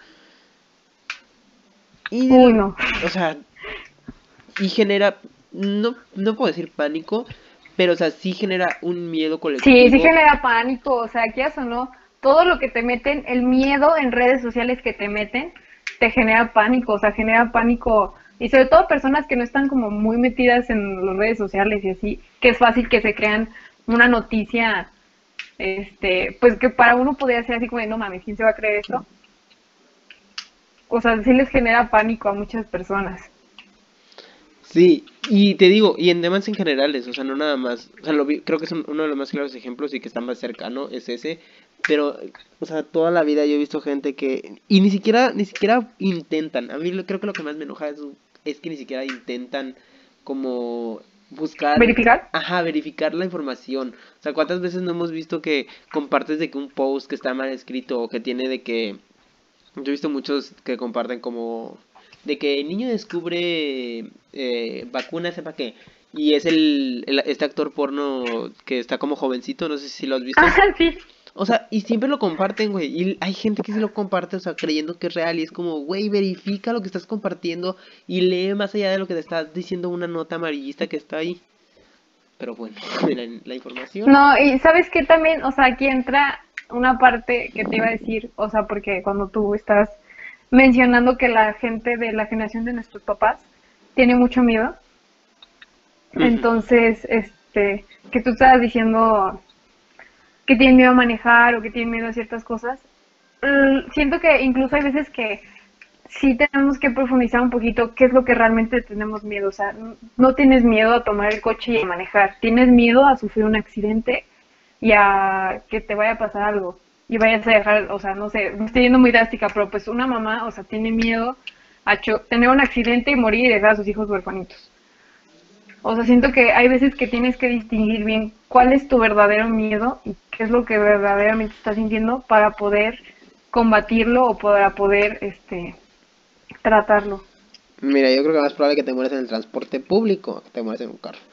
Y, Uy, no. o sea, sí genera, no puedo decir pánico, pero o sea, sí genera un miedo Sí colectivo. genera pánico, o sea, quieras o no, todo lo que te meten, el miedo en redes sociales que te meten, te genera pánico, o sea, genera pánico, y sobre todo personas que no están como muy metidas en las redes sociales y así, que es fácil que se crean una noticia, pues que para uno podría ser así como, de, no mames, ¿quién se va a creer esto? O sea, sí les genera pánico a muchas personas. Sí, y te digo, y en temas en generales, o sea, no nada más, o sea, creo que es uno de los más claros ejemplos y que está más cercano es ese, pero, o sea, toda la vida yo he visto gente y ni siquiera intentan, a mí creo que lo que más me enoja es que ni siquiera intentan como buscar, ¿Verificar? ajá, verificar la información. O sea, ¿cuántas veces no hemos visto que compartes de que un post que está mal escrito o que tiene de que... Yo he visto muchos que comparten como de que el niño descubre vacuna, sepa qué. Y es este actor porno que está como jovencito, no sé si lo has visto. Ah, sí. O sea, y siempre lo comparten, güey. Y hay gente que sí lo comparte, o sea, creyendo que es real. Y es como, güey, verifica lo que estás compartiendo y lee más allá de lo que te está diciendo una nota amarillista que está ahí. Pero bueno, la información. No, y sabes que también, o sea, aquí entra una parte que te iba a decir, o sea, porque cuando tú estás mencionando que la gente de la generación de nuestros papás tiene mucho miedo, Ujú. entonces, que tú estabas diciendo que tienen miedo a manejar o que tienen miedo a ciertas cosas, siento que incluso hay veces que sí tenemos que profundizar un poquito qué es lo que realmente tenemos miedo. O sea, no tienes miedo a tomar el coche y a manejar, tienes miedo a sufrir un accidente y a que te vaya a pasar algo y vayas a dejar, o sea, no sé, me estoy yendo muy drástica, pero pues una mamá, o sea, tiene miedo a tener un accidente y morir y dejar a sus hijos huerfanitos. O sea, siento que hay veces que tienes que distinguir bien cuál es tu verdadero miedo y qué es lo que verdaderamente estás sintiendo para poder combatirlo o para poder, tratarlo. Mira, yo creo que más probable que te mueras en el transporte público que te mueras en un carro.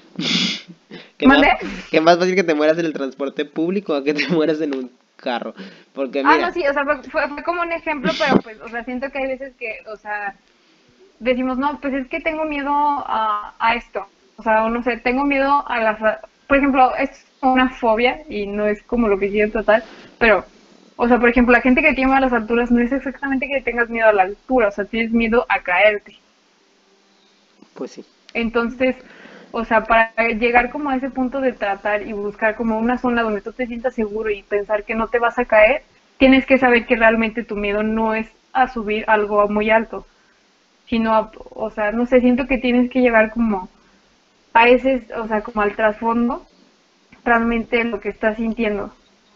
Que más, ¿Mande? que más fácil que te mueras en el transporte público a que te mueras en un carro. Porque Ah, no, mira, sí, o sea, fue como un ejemplo, pero pues, o sea, siento que hay veces que, o sea, decimos, no, pues es que tengo miedo a esto. O sea, o no sé, tengo miedo a las... Por ejemplo, es una fobia y no es como lo que quiero tratar, pero, o sea, por ejemplo, la gente que tiene miedo a las alturas no es exactamente que tengas miedo a la altura, o sea, tienes miedo a caerte. pues sí. Entonces, o sea, para llegar como a ese punto de tratar y buscar como una zona donde tú te sientas seguro y pensar que no te vas a caer, tienes que saber que realmente tu miedo no es a subir algo muy alto, sino a, o sea, no sé, siento que tienes que llegar como a ese, o sea, como al trasfondo, realmente lo que estás sintiendo.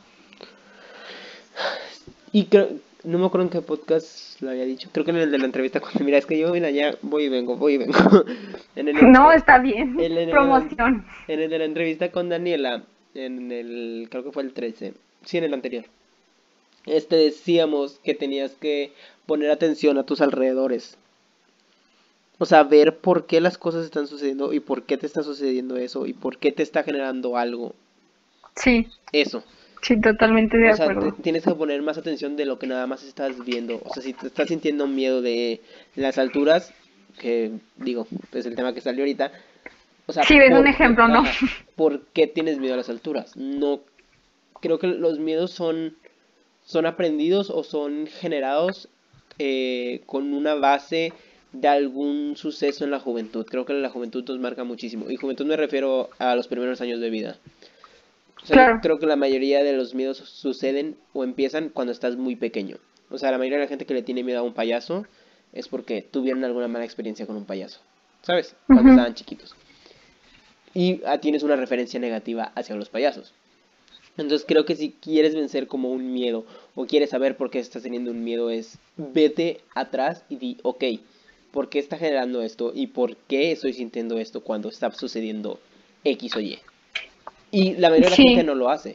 Y creo, no me acuerdo en qué podcast lo había dicho. Creo que en el de la entrevista cuando mira, es que yo, mira, ya voy y vengo, voy y vengo. En el, No, está bien, en el, promoción. en el de la entrevista con Daniela, en el, creo que fue el 13, sí, en el anterior. Decíamos que tenías que poner atención a tus alrededores. O sea, ver por qué las cosas están sucediendo y por qué te está sucediendo eso y por qué te está generando algo. Sí, Eso. sí, totalmente de O sea, acuerdo. tienes que poner más atención de lo que nada más estás viendo. O sea, si te estás sintiendo miedo de las alturas, que digo, es el tema que salió ahorita. O sea, Sí, ves un ¿por qué? ejemplo, ¿no? Ajá. ¿Por qué tienes miedo a las alturas? No, creo que los miedos son aprendidos o son generados con una base de algún suceso en la juventud. Creo que la juventud nos marca muchísimo. Y juventud me refiero a los primeros años de vida. O sea, yo Claro. creo que la mayoría de los miedos suceden o empiezan cuando estás muy pequeño. O sea, la mayoría de la gente que le tiene miedo a un payaso es porque tuvieron alguna mala experiencia con un payaso. ¿Sabes? Cuando Ujú. estaban chiquitos. Y tienes una referencia negativa hacia los payasos. Entonces creo que si quieres vencer como un miedo o quieres saber por qué estás teniendo un miedo es vete atrás y di, ok, ¿por qué está generando esto? ¿Y por qué estoy sintiendo esto cuando está sucediendo X o Y? Y la mayoría de la gente Sí. no lo hace.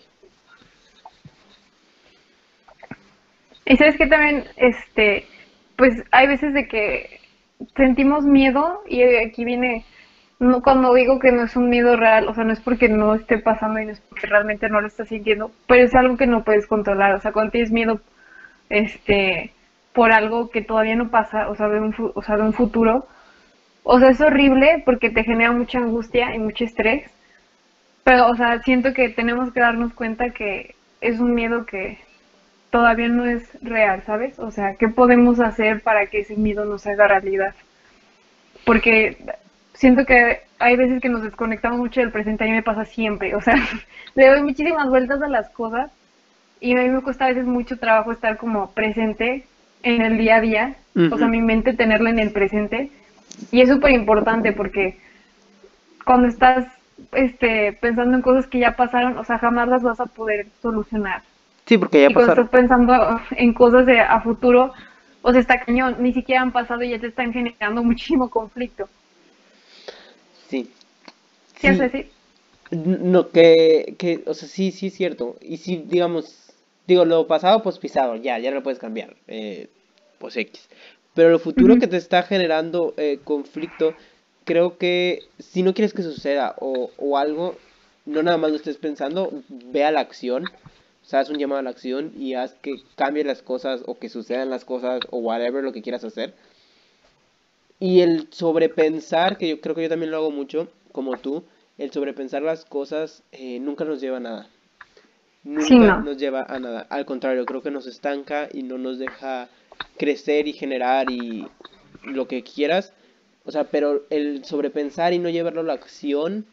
Y sabes que también, pues hay veces de que sentimos miedo y aquí viene, no, cuando digo que no es un miedo real, o sea, no es porque no esté pasando y no es porque realmente no lo estás sintiendo, pero es algo que no puedes controlar, o sea, cuando tienes miedo, este, por algo que todavía no pasa, o sea, o sea, de un futuro, o sea, es horrible porque te genera mucha angustia y mucho estrés, pero, o sea, siento que tenemos que darnos cuenta que es un miedo que todavía no es real, ¿sabes? O sea, ¿qué podemos hacer para que ese miedo no se haga realidad? Porque siento que hay veces que nos desconectamos mucho del presente, a mí me pasa siempre, o sea, le doy muchísimas vueltas a las cosas y a mí me cuesta a veces mucho trabajo estar como presente en el día a día, o sea, Ujú. mi mente tenerla en el presente y es súper importante porque cuando estás pensando en cosas que ya pasaron, o sea, jamás las vas a poder solucionar. Sí, porque ya Y cuando pasaron. estás pensando en cosas a futuro, o sea, está cañón, ni siquiera han pasado y ya te están generando muchísimo conflicto. Sí. ¿Quieres Sí, decir? no, o sea, sí, sí es cierto. Y si, digamos, digo, lo pasado, pues pisado, ya no lo puedes cambiar, pues X. Pero lo futuro Ujú. que te está generando conflicto, creo que si no quieres que suceda o algo, no nada más lo estés pensando, ve a la acción, o sea, haz un llamado a la acción y haz que cambien las cosas o que sucedan las cosas o whatever lo que quieras hacer. Y el sobrepensar, que yo creo que yo también lo hago mucho, como tú, el sobrepensar las cosas nunca nos lleva a nada. Sí, Nunca no. nos lleva a nada. Al contrario, creo que nos estanca y no nos deja crecer y generar y lo que quieras. O sea, pero el sobrepensar y no llevarlo a la acción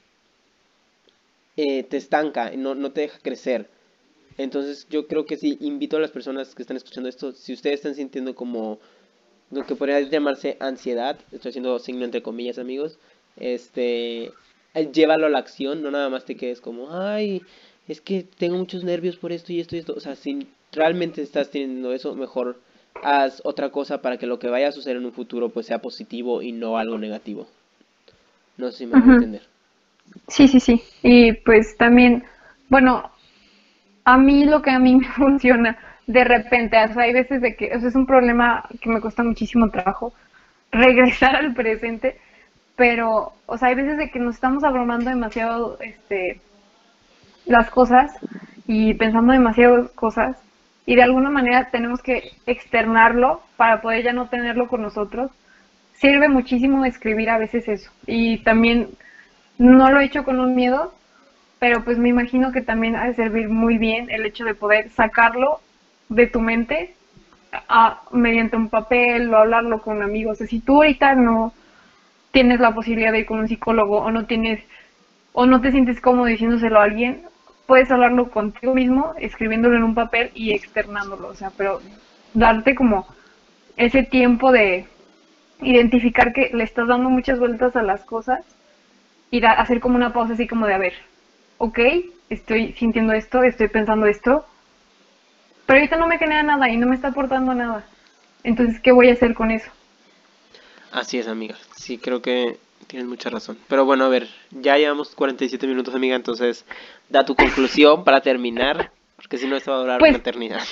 te estanca y no te deja crecer. Entonces yo creo que sí, invito a las personas que están escuchando esto, si ustedes están sintiendo como lo que podría llamarse ansiedad, estoy haciendo signo entre comillas, amigos, este, llévalo a la acción, no nada más te quedes como, ay, es que tengo muchos nervios por esto y esto y esto, o sea, si realmente estás teniendo eso, mejor haz otra cosa para que lo que vaya a suceder en un futuro pues sea positivo y no algo negativo. No sé si me hago Ujú. entender. Sí, sí, sí. Y pues también, bueno, a mí lo que a mí me funciona de repente, o sea, hay veces de que, o sea, es un problema que me cuesta muchísimo trabajo regresar al presente, pero, o sea, hay veces de que nos estamos abrumando demasiado, las cosas y pensando demasiadas cosas y de alguna manera tenemos que externarlo para poder ya no tenerlo con nosotros. Sirve muchísimo escribir a veces eso y también no lo he hecho con un miedo, pero pues me imagino que también ha de servir muy bien el hecho de poder sacarlo de tu mente mediante un papel o hablarlo con amigos. O sea, si tú ahorita no tienes la posibilidad de ir con un psicólogo o no te sientes cómodo diciéndoselo a alguien, puedes hablarlo contigo mismo, escribiéndolo en un papel y externándolo. O sea, pero darte como ese tiempo de identificar que le estás dando muchas vueltas a las cosas y hacer como una pausa así como de, a ver, ok, estoy sintiendo esto, estoy pensando esto, pero ahorita no me genera nada y no me está aportando nada. Entonces, ¿qué voy a hacer con eso? Así es, amiga. Sí, creo que tienes mucha razón. Pero bueno, a ver, ya llevamos 47 minutos, amiga, entonces da tu conclusión para terminar, porque si no, esto va a durar una Pues, eternidad.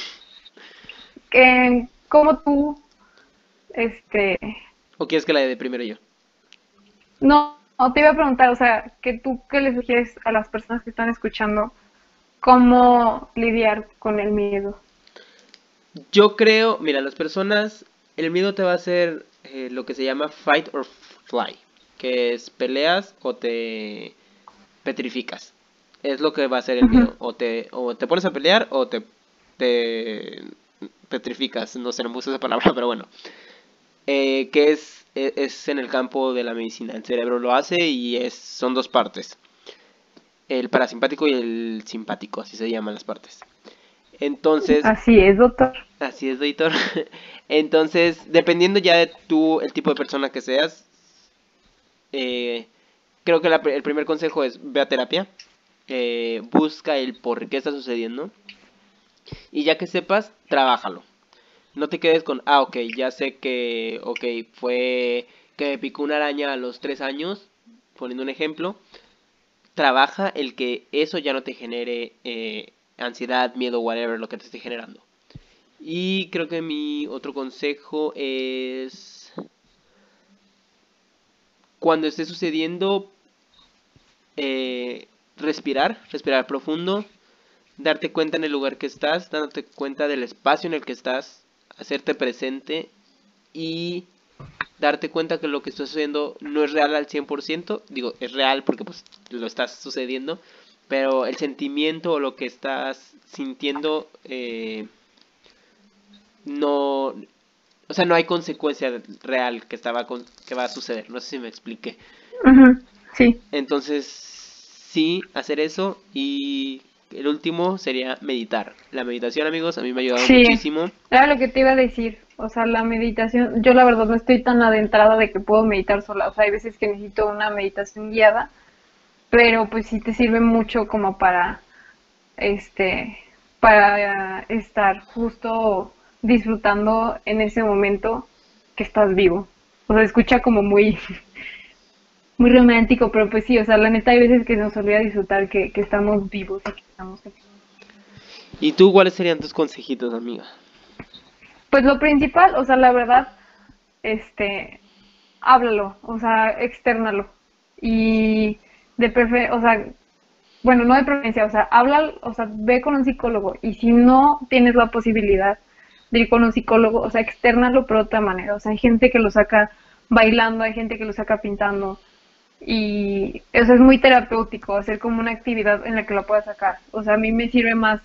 como tú, este, ¿O quieres que la dé primero yo? no, te iba a preguntar, o sea, que tú, ¿qué le sugieres a las personas que están escuchando cómo lidiar con el miedo? Yo creo, mira, las personas, el miedo te va a hacer lo que se llama fight or fly, que es peleas o te petrificas. Es lo que va a hacer el Ujú. miedo. O te pones a pelear te petrificas. No sé, no me gusta esa palabra, pero bueno. Que es en el campo de la medicina. El cerebro lo hace y son dos partes. El parasimpático y el simpático, así se llaman las partes. Entonces, Así es, doctor. así es, Doctor. Entonces, dependiendo ya de tú, el tipo de persona que seas, eh, creo que el primer consejo es ve a terapia, busca el por qué está sucediendo y ya que sepas, trabájalo. No te quedes con, ok, ya sé que, ok, fue que me picó una araña a los 3 años, poniendo un ejemplo. Trabaja el que eso ya no te genere ansiedad, miedo, whatever, lo que te esté generando. Y creo que mi otro consejo es cuando esté sucediendo, respirar profundo, darte cuenta en el lugar que estás, dándote cuenta del espacio en el que estás, hacerte presente y darte cuenta que lo que está sucediendo no es real al 100%, digo, es real porque pues lo estás sucediendo, pero el sentimiento o lo que estás sintiendo no, o sea, no hay consecuencia real que va a suceder. No sé si me expliqué. Ujú. Sí, Entonces, sí, hacer eso. Y el último sería meditar. La meditación, amigos, a mí me ha ayudado sí, muchísimo. era lo que te iba a decir. O sea, la meditación, yo la verdad no estoy tan adentrada de que puedo meditar sola. O sea, hay veces que necesito una meditación guiada, pero pues sí te sirve mucho como este, para estar justo disfrutando en ese momento que estás vivo. O sea, escucha como muy, muy romántico, pero pues sí, o sea, la neta hay veces que nos olvida disfrutar que estamos vivos y que estamos aquí. ¿Y tú cuáles serían tus consejitos, amiga? Pues lo principal, o sea, la verdad, este, háblalo, o sea, externalo. Y o sea, bueno, no de preferencia, o sea, habla, o sea, ve con un psicólogo. Y si no tienes la posibilidad de ir con un psicólogo, o sea, externalo por otra manera. O sea, hay gente que lo saca bailando, hay gente que lo saca pintando. Y eso es muy terapéutico, hacer como una actividad en la que lo puedas sacar. O sea, a mí me sirve más,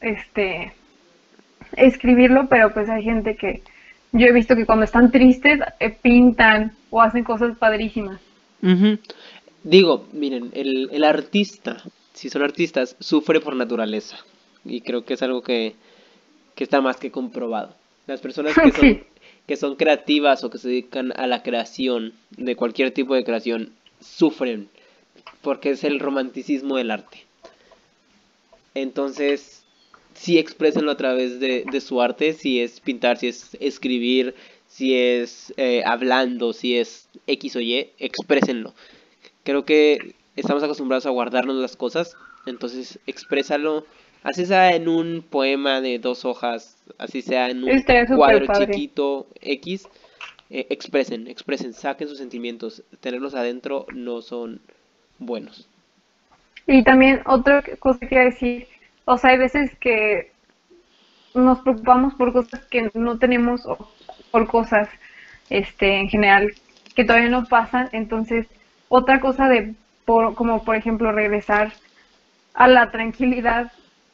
escribirlo, pero pues hay gente que yo he visto que cuando están tristes pintan o hacen cosas padrísimas. Ujú. Digo, miren, el artista, si son artistas, sufre por naturaleza. Y creo que es algo que está más que comprobado. Las personas Sí, que son creativas o que se dedican a la creación, de cualquier tipo de creación, sufren, porque es el romanticismo del arte. Entonces, sí exprésenlo a través de su arte, si es pintar, si es escribir, si es hablando, si es X o Y, exprésenlo. Creo que estamos acostumbrados a guardarnos las cosas, entonces exprésalo, así sea en un poema de 2 hojas, así sea en un estaría súper cuadro padre. chiquito X, expresen, saquen sus sentimientos, tenerlos adentro no son buenos. Y también otra cosa que iba a decir, o sea, hay veces que nos preocupamos por cosas que no tenemos o por cosas, en general, que todavía no pasan. Entonces, otra cosa como por ejemplo regresar a la tranquilidad,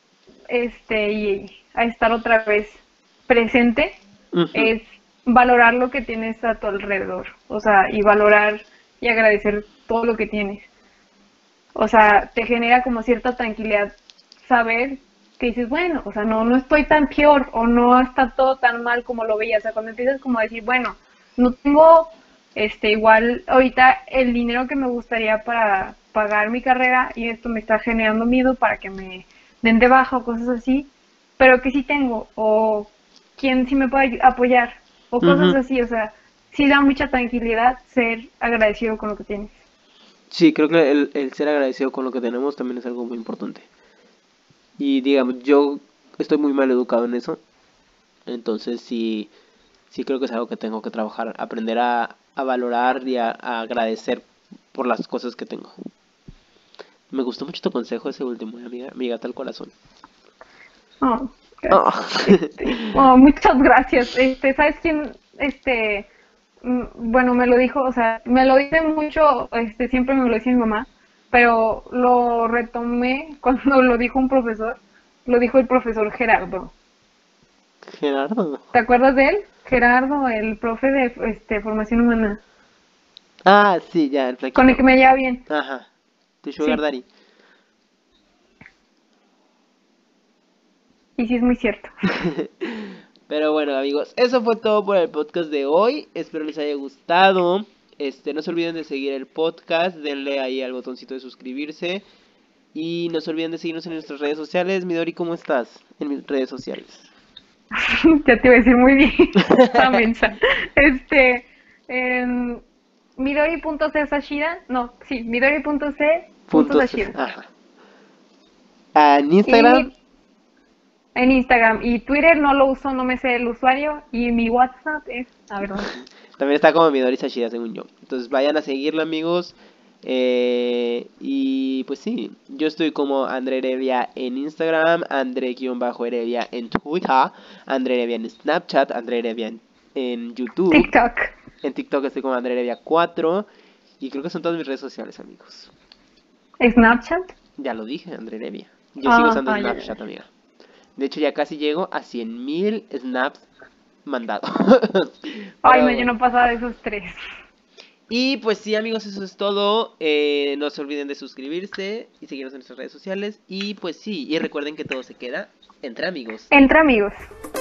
y a estar otra vez presente, Ujú, es valorar lo que tienes a tu alrededor, o sea, y valorar y agradecer todo lo que tienes. O sea, te genera como cierta tranquilidad saber que dices, bueno, o sea, no estoy tan peor o no está todo tan mal como lo veía. O sea, cuando empiezas como a decir, bueno, no tengo igual ahorita el dinero que me gustaría para pagar mi carrera y esto me está generando miedo para que me den de baja o cosas así, pero que sí tengo o quién sí me puede apoyar o cosas ujú. así. O sea, sí da mucha tranquilidad ser agradecido con lo que tienes. Sí, creo que el ser agradecido con lo que tenemos también es algo muy importante. Y digamos, yo estoy muy mal educado en eso, entonces sí, sí creo que es algo que tengo que trabajar, aprender a valorar y a agradecer por las cosas que tengo. Me gustó mucho tu consejo ese último, amiga, amiga tal corazón. Oh, Oh. gracias. Oh, muchas gracias. ¿Sabes quién? Bueno, me lo dijo, o sea, me lo dice mucho, siempre me lo dice mi mamá, pero lo retomé cuando lo dijo un profesor, lo dijo el profesor Gerardo. Gerardo. ¿Te acuerdas de él? Gerardo, el profe de formación humana, Ah, sí, ya, el con el que flaquito. me lleva bien. Ajá, tu sugar Sí, daddy. y sí es muy cierto. Pero bueno, amigos, eso fue todo por el podcast de hoy. Espero les haya gustado. No se olviden de seguir el podcast, denle ahí al botoncito de suscribirse y no se olviden de seguirnos en nuestras redes sociales. Midori, ¿cómo estás en mis redes sociales? Ya te iba a decir muy bien, está mensa. En Midori.c Sashida, no, sí, Puntos. Midori.c.Sashida. Ajá. Ah, en Instagram, Y en Instagram y Twitter no lo uso, no me sé el usuario. Y mi WhatsApp es, a ver, ¿dónde está? también está como Midori Sashida, según yo. Entonces vayan a seguirlo, amigos. Y pues sí, yo estoy como André Heredia en Instagram, André-Heredia en Twitter, André Heredia en Snapchat, André Heredia en YouTube. TikTok, En TikTok estoy como André Heredia 4. Y creo que son todas mis redes sociales, amigos. Snapchat. Ya lo dije, André Heredia. Yo sigo Ah, usando ah, ya, ya, Snapchat, ya. amiga. De hecho, ya casi llego a 100.000 snaps mandados. Ay, no, Pero yo bueno. no pasaba de esos tres. Y pues sí, amigos, eso es todo. No se olviden de suscribirse y seguirnos en nuestras redes sociales. Y pues sí, y recuerden que todo se queda entre amigos. Entre amigos.